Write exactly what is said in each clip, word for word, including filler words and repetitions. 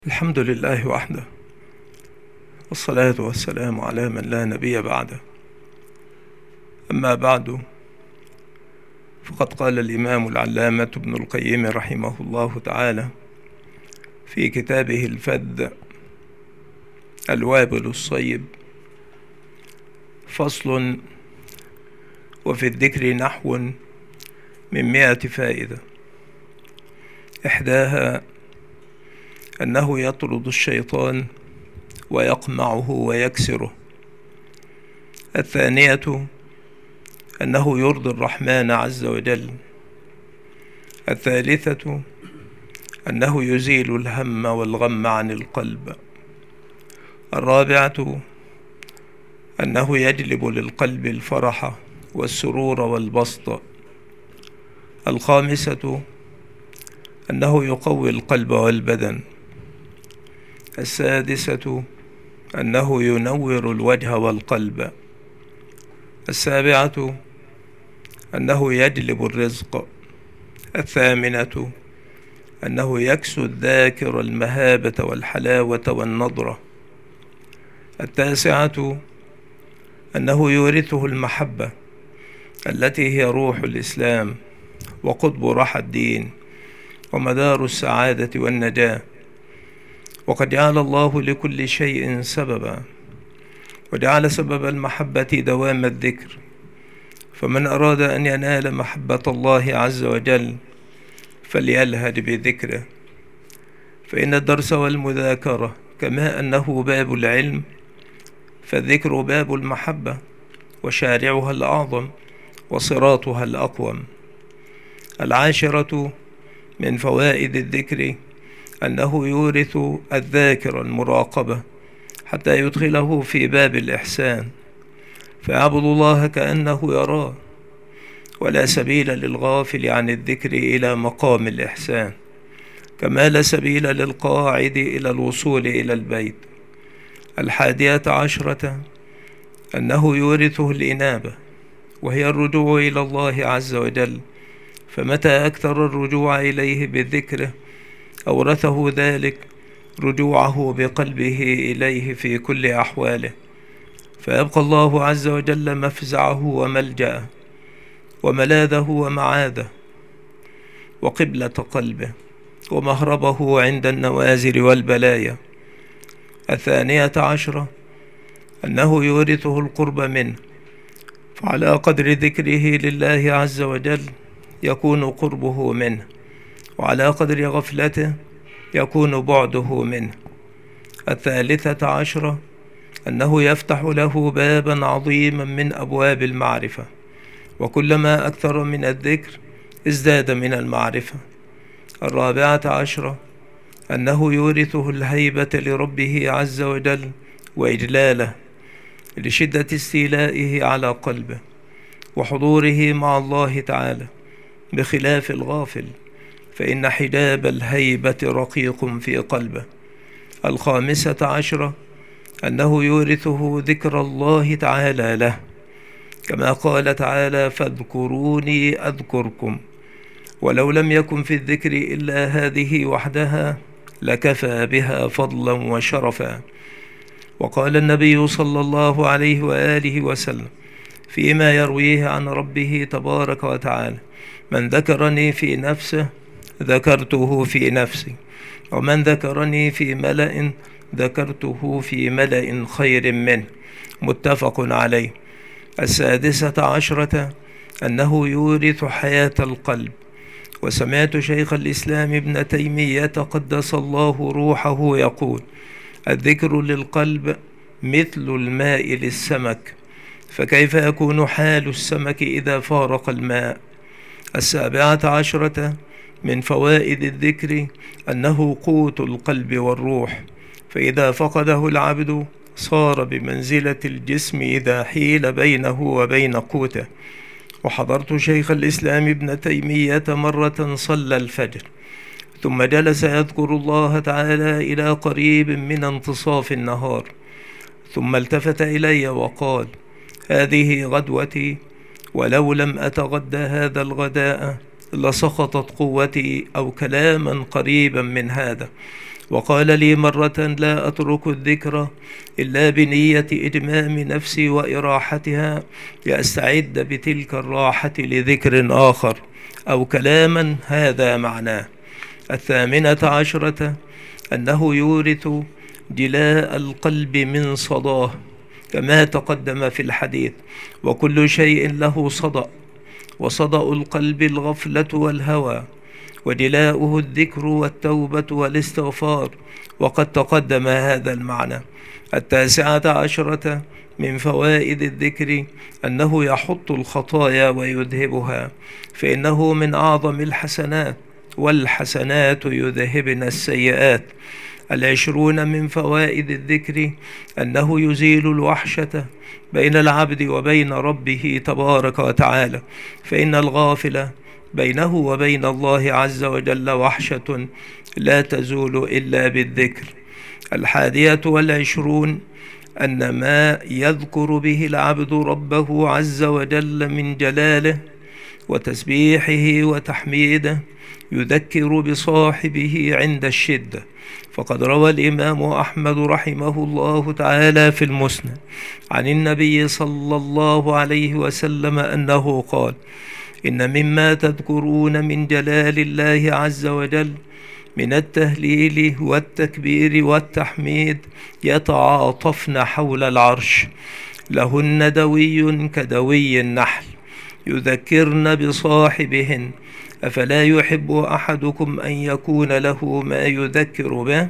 الحمد لله وحده، والصلاة والسلام على من لا نبي بعده. أما بعد، فقد قال الإمام العلامة ابن القيم رحمه الله تعالى في كتابه الفذ الوابل الصيب: فصل: وفي الذكر نحو من مئة فائدة، إحداها أنه يطرد الشيطان ويقمعه ويكسره. الثانية أنه يرضي الرحمن عز وجل. الثالثة أنه يزيل الهم والغم عن القلب. الرابعة أنه يجلب للقلب الفرح والسرور والبسط. الخامسة أنه يقوي القلب والبدن. السادسة أنه ينور الوجه والقلب. السابعة أنه يجلب الرزق. الثامنة أنه يكسو الذاكر المهابة والحلاوة والنضرة. التاسعة أنه يورثه المحبة التي هي روح الإسلام وقطب رحى الدين ومدار السعادة والنجاة. وقد جعل الله لكل شيء سببا، وجعل سبب المحبة دوام الذكر، فمن أراد أن ينال محبة الله عز وجل فليلهج بذكره، فإن الدرس والمذاكرة كما أنه باب العلم فالذكر باب المحبة، وشارعها الأعظم وصراطها الأقوم. العاشرة من فوائد الذكر أنه يورث الذاكر المراقبة حتى يدخله في باب الإحسان، فيعبد الله كأنه يراه، ولا سبيل للغافل عن الذكر إلى مقام الإحسان، كما لا سبيل للقاعد إلى الوصول إلى البيت. الحادية عشرة أنه يورثه الإنابة، وهي الرجوع إلى الله عز وجل، فمتى أكثر الرجوع إليه بالذكر أورثه ذلك رجوعه بقلبه إليه في كل أحواله، فيبقى الله عز وجل مفزعه وملجأه وملاذه ومعاذه وقبلة قلبه ومهربه عند النوازل والبلايا. الثانية عشرة أنه يورثه القرب منه، فعلى قدر ذكره لله عز وجل يكون قربه منه، وعلى قدر غفلته يكون بعده منه. الثالثة عشرة أنه يفتح له بابا عظيما من أبواب المعرفة، وكلما أكثر من الذكر ازداد من المعرفة. الرابعة عشرة أنه يورثه الهيبة لربه عز وجل وإجلاله لشدة استيلائه على قلبه وحضوره مع الله تعالى، بخلاف الغافل فإن حجاب الهيبة رقيق في قلبه. الخامسة عشرة أنه يورثه ذكر الله تعالى له، كما قال تعالى: فاذكروني أذكركم. ولو لم يكن في الذكر إلا هذه وحدها لكفى بها فضلا وشرفا. وقال النبي صلى الله عليه وآله وسلم فيما يرويه عن ربه تبارك وتعالى: من ذكرني في نفسه ذكرته في نفسي، ومن ذكرني في ملأ ذكرته في ملأ خير منه. متفق عليه. السادسة عشرة أنه يورث حياة القلب. وسمعت شيخ الإسلام ابن تيمية قدس الله روحه يقول: الذكر للقلب مثل الماء للسمك، فكيف يكون حال السمك إذا فارق الماء؟ السابعة عشرة من فوائد الذكر أنه قوت القلب والروح، فإذا فقده العبد صار بمنزلة الجسم إذا حيل بينه وبين قوته. وحضرت شيخ الإسلام ابن تيمية مرة صلى الفجر ثم جلس يذكر الله تعالى إلى قريب من انتصاف النهار، ثم التفت إلي وقال: هذه غدوتي، ولو لم أتغدى هذا الغداء لسقطت قوتي، أو كلاما قريبا من هذا. وقال لي مرة: لا أترك الذكر إلا بنية إدمام نفسي وإراحتها لأستعد بتلك الراحة لذكر آخر أو كلاما هذا معناه. الثامنة عشرة أنه يورث جلاء القلب من صداه كما تقدم في الحديث: وكل شيء له صدأ، وصدأ القلب الغفلة والهوى، وجلاؤه الذكر والتوبة والاستغفار، وقد تقدم هذا المعنى. التاسعة عشرة من فوائد الذكر أنه يحط الخطايا ويذهبها، فإنه من أعظم الحسنات، والحسنات يذهبن السيئات. العشرون من فوائد الذكر أنه يزيل الوحشة بين العبد وبين ربه تبارك وتعالى، فإن الغافل بينه وبين الله عز وجل وحشة لا تزول إلا بالذكر. الحادية والعشرون أن ما يذكر به العبد ربه عز وجل من جلاله وتسبيحه وتحميده يذكر بصاحبه عند الشدة. فقد روى الإمام أحمد رحمه الله تعالى في المسند عن النبي صلى الله عليه وسلم أنه قال: إن مما تذكرون من جلال الله عز وجل من التهليل والتكبير والتحميد يتعاطفن حول العرش، لهن دوي كدوي النحل، يذكرن بصاحبهن، أفلا يحب أحدكم أن يكون له ما يذكر به؟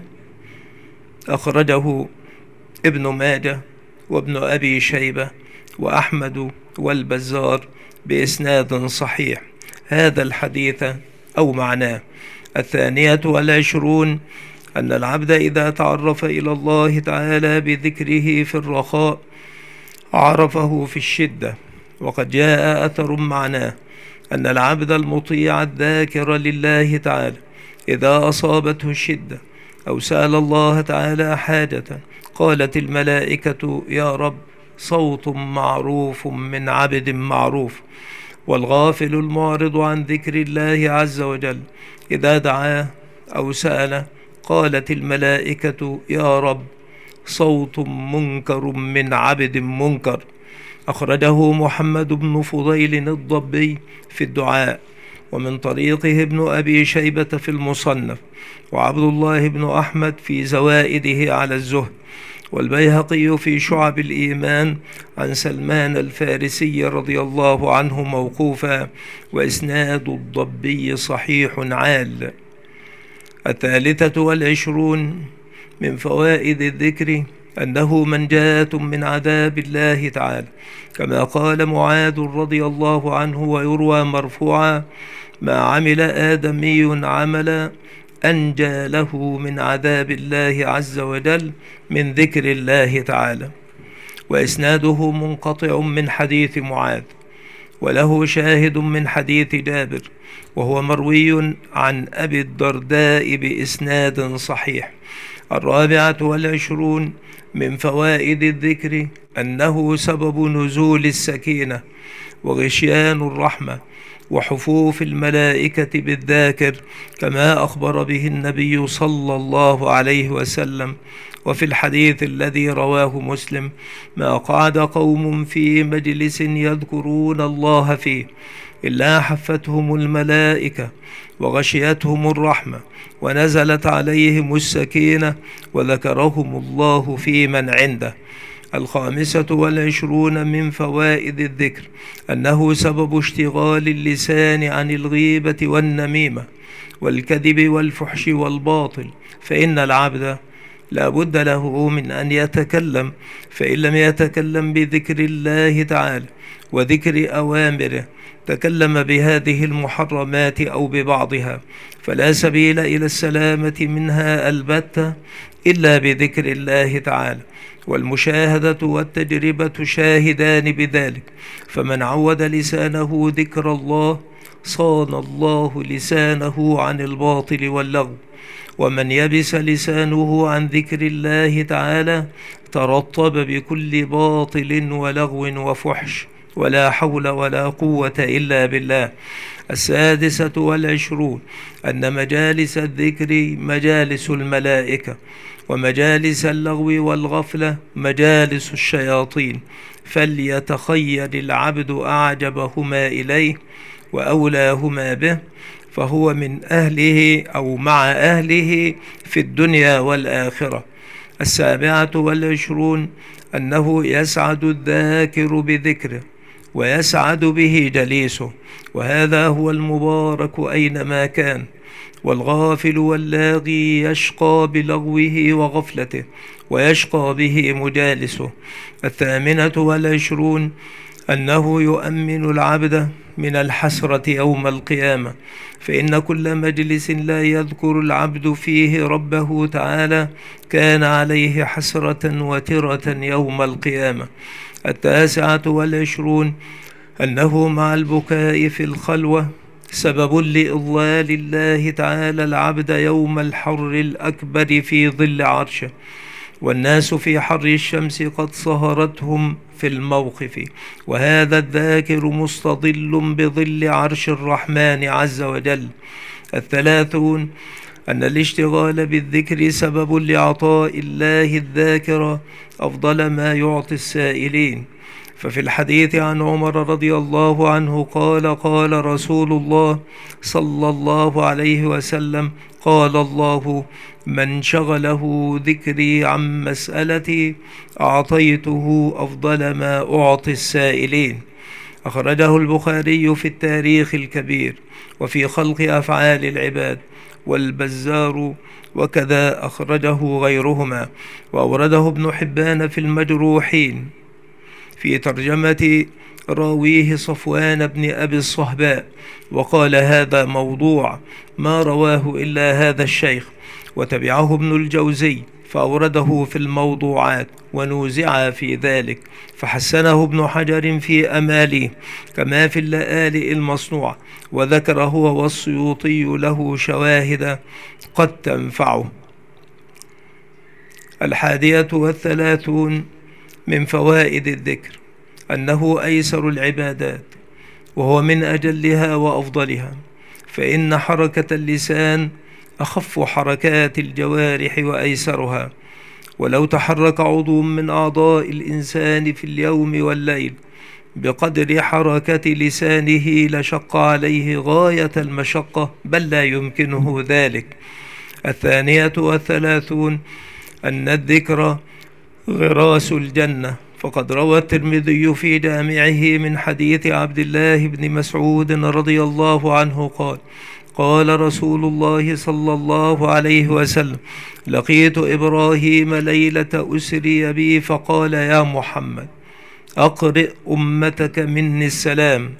أخرجه ابن ماجه وابن أبي شيبة وأحمد والبزار بإسناد صحيح. هذا الحديث أو معناه. الثانية والعشرون أن العبد إذا تعرف إلى الله تعالى بذكره في الرخاء عرفه في الشدة. وقد جاء أثر معناه أن العبد المطيع الذاكر لله تعالى إذا أصابته الشدة أو سأل الله تعالى حاجة قالت الملائكة: يا رب، صوت معروف من عبد معروف. والغافل المعرض عن ذكر الله عز وجل إذا دعاه أو سأل قالت الملائكة: يا رب، صوت منكر من عبد منكر. أخرجه محمد بن فضيل الضبي في الدعاء، ومن طريقه ابن أبي شيبة في المصنف، وعبد الله بن أحمد في زوائده على الزهد، والبيهقي في شعب الإيمان عن سلمان الفارسي رضي الله عنه موقوفا، وإسناد الضبي صحيح عال. الثالثة والعشرون من فوائد الذكر أنه منجاة من عذاب الله تعالى، كما قال معاذ رضي الله عنه ويروى مرفوعا: ما عمل آدمي عملا أنجى له من عذاب الله عز وجل من ذكر الله تعالى. وإسناده منقطع من حديث معاذ، وله شاهد من حديث جابر، وهو مروي عن أبي الدرداء بإسناد صحيح. الرابعة والعشرون من فوائد الذكر أنه سبب نزول السكينة وغشيان الرحمة وحفوف الملائكة بالذاكر، كما أخبر به النبي صلى الله عليه وسلم. وفي الحديث الذي رواه مسلم: ما قعد قوم في مجلس يذكرون الله فيه إلا حفتهم الملائكة وغشيتهم الرحمة ونزلت عليهم السكينة وذكرهم الله في من عنده. الخامسة والعشرون من فوائد الذكر أنه سبب اشتغال اللسان عن الغيبة والنميمة والكذب والفحش والباطل، فإن العبد لا بد له من أن يتكلم، فإن لم يتكلم بذكر الله تعالى وذكر أوامره تكلم بهذه المحرمات أو ببعضها، فلا سبيل إلى السلامة منها البتة إلا بذكر الله تعالى. والمشاهدة والتجربة شاهدان بذلك، فمن عود لسانه ذكر الله صان الله لسانه عن الباطل واللغو، ومن يبس لسانه عن ذكر الله تعالى ترطب بكل باطل ولغو وفحش، ولا حول ولا قوة إلا بالله. السادسة والعشرون أن مجالس الذكر مجالس الملائكة، ومجالس اللغو والغفلة مجالس الشياطين، فليتخير العبد أعجبهما إليه وأولاهما به، فهو من أهله أو مع أهله في الدنيا والآخرة. السابعة والعشرون أنه يسعد الذاكر بذكره ويسعد به جليسه، وهذا هو المبارك أينما كان، والغافل واللاغي يشقى بلغوه وغفلته ويشقى به مجالسه. الثامنة والعشرون أنه يؤمن العبد من الحسرة يوم القيامة، فإن كل مجلس لا يذكر العبد فيه ربه تعالى كان عليه حسرة وترة يوم القيامة. التاسعة والعشرون أنه مع البكاء في الخلوة سبب لإضلال الله تعالى العبد يوم الحر الأكبر في ظل عرشه، والناس في حر الشمس قد صهرتهم في الموقف، وهذا الذاكر مستظل بظل عرش الرحمن عز وجل. الثلاثون أن الاشتغال بالذكر سبب لعطاء الله الذاكر أفضل ما يعطي السائلين، ففي الحديث عن عمر رضي الله عنه قال: قال رسول الله صلى الله عليه وسلم: قال الله: من شغله ذكري عن مسألتي أعطيته أفضل ما أعطي السائلين. أخرجه البخاري في التاريخ الكبير وفي خلق أفعال العباد، والبزار وكذا أخرجه غيرهما، وأورده ابن حبان في المجروحين في ترجمة راويه صفوان بن أبي الصهباء، وقال: هذا موضوع ما رواه إلا هذا الشيخ. وتبعه ابن الجوزي فأورده في الموضوعات ونوزع في ذلك، فحسنه ابن حجر في أماله كما في اللآلئ المصنوع، وذكر هو والسيوطي له شواهد قد تنفعه. الحادية والثلاثون من فوائد الذكر أنه أيسر العبادات، وهو من أجلها وأفضلها، فإن حركة اللسان أخف حركات الجوارح وأيسرها، ولو تحرك عضو من أعضاء الإنسان في اليوم والليل بقدر حركة لسانه لشق عليه غاية المشقة، بل لا يمكنه ذلك. الثانية والثلاثون أن الذكر غراس الجنة، فقد روى الترمذي في جامعه من حديث عبد الله بن مسعود رضي الله عنه قال: قال رسول الله صلى الله عليه وسلم: لقيت إبراهيم ليلة أسري بي فقال: يا محمد أقرئ أمتك مني السلام،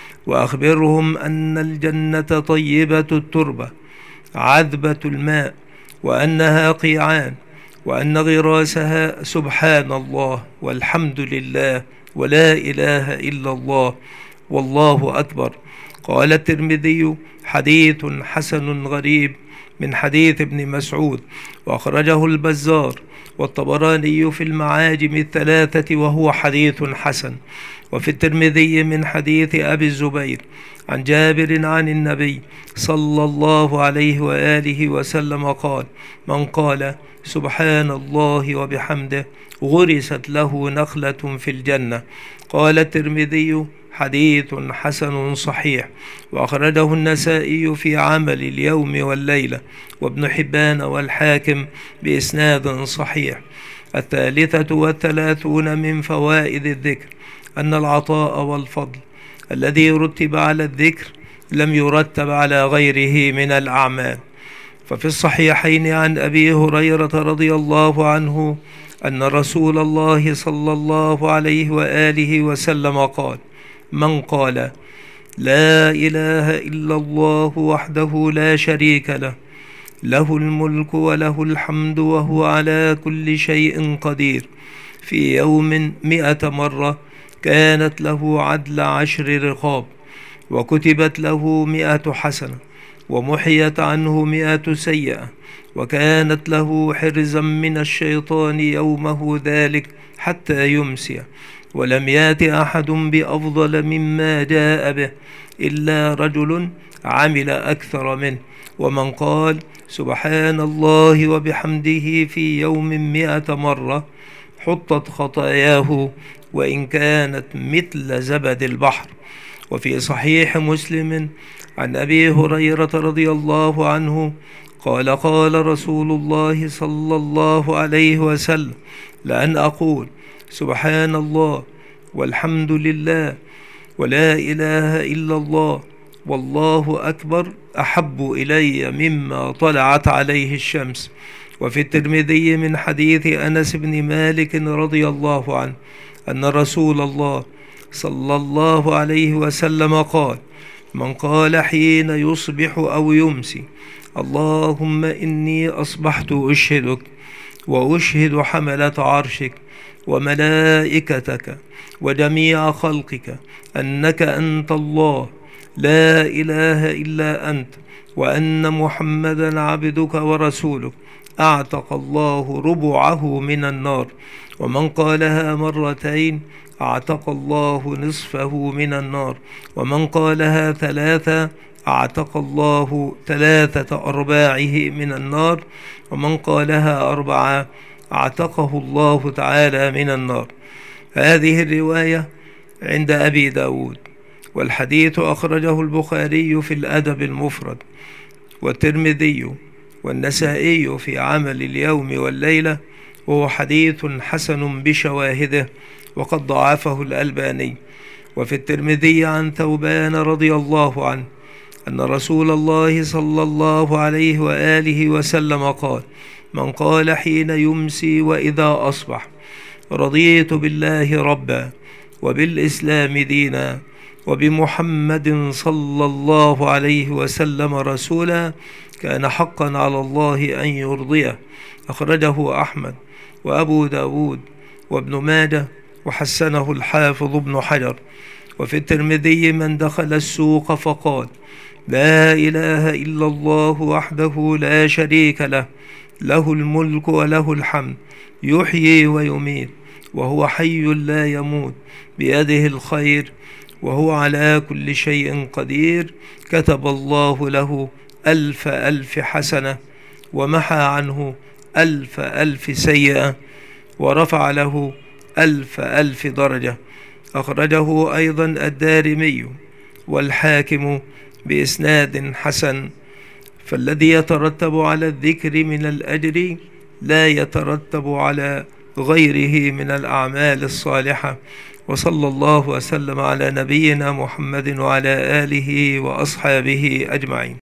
وأخبرهم أن الجنة طيبة التربة عذبة الماء، وأنها قيعان، وأن غراسها سبحان الله والحمد لله ولا إله إلا الله والله أكبر. قال الترمذي: حديث حسن غريب من حديث ابن مسعود، وأخرجه البزار والطبراني في المعاجم الثلاثة وهو حديث حسن. وفي الترمذي من حديث أبي الزبير عن جابر عن النبي صلى الله عليه وآله وسلم قال: من قال سبحان الله وبحمده غرست له نخلة في الجنة. قال الترمذي: حديث حسن صحيح، وأخرجه النسائي في عمل اليوم والليلة، وابن حبان والحاكم بإسناد صحيح. الثالثة والثلاثون من فوائد الذكر أن العطاء والفضل الذي رتب على الذكر لم يرتب على غيره من الأعمال. ففي الصحيحين عن أبي هريرة رضي الله عنه أن رسول الله صلى الله عليه وآله وسلم قال: من قال لا إله إلا الله وحده لا شريك له له الملك وله الحمد وهو على كل شيء قدير في يوم مئة مرة كانت له عدل عشر رقاب، وكتبت له مئة حسنة، ومحيت عنه مئة سيئة، وكانت له حرزا من الشيطان يومه ذلك حتى يمسي، ولم يات أحد بأفضل مما جاء به إلا رجل عمل أكثر منه. ومن قال سبحان الله وبحمده في يوم مئة مرة حطت خطاياه وإن كانت مثل زبد البحر. وفي صحيح مسلم عن أبي هريرة رضي الله عنه قال قال رسول الله صلى الله عليه وسلم لأن أقول سبحان الله والحمد لله ولا إله إلا الله والله أكبر أحب إلي مما طلعت عليه الشمس. وفي الترمذي من حديث أنس بن مالك رضي الله عنه أن رسول الله صلى الله عليه وسلم قال من قال حين يصبح أو يمسي اللهم إني أصبحت أشهدك وأشهد حملة عرشك وملائكتك وجميع خلقك أنك أنت الله لا إله إلا أنت وأن محمدا عبدك ورسولك أعتق الله ربعه من النار. ومن قالها مرتين أعتق الله نصفه من النار. ومن قالها ثلاثة أعتق الله ثلاثة أرباعه من النار. ومن قالها أربعة أعتقه الله تعالى من النار. هذه الرواية عند أبي داود، والحديث أخرجه البخاري في الأدب المفرد والترمذي والنسائي في عمل اليوم والليلة، وهو حديث حسن بشواهده وقد ضعفه الألباني. وفي الترمذي عن ثوبان رضي الله عنه أن رسول الله صلى الله عليه وآله وسلم قال من قال حين يمسي وإذا أصبح رضيت بالله ربا وبالإسلام دينا وبمحمد صلى الله عليه وسلم رسولا كان حقا على الله أن يرضيه. أخرجه أحمد وأبو داود وابن ماجه وحسنه الحافظ ابن حجر. وفي الترمذي من دخل السوق فقال لا إله إلا الله وحده لا شريك له له الملك وله الحمد يحيي ويميت وهو حي لا يموت بيده الخير وهو على كل شيء قدير كتب الله له ألف ألف حسنة ومحى عنه ألف ألف سيئة ورفع له ألف ألف درجة. أخرجه أيضا الدارمي والحاكم بإسناد حسن. فالذي يترتب على الذكر من الأجر لا يترتب على غيره من الأعمال الصالحة. وصلى الله وسلم على نبينا محمد وعلى آله وأصحابه أجمعين.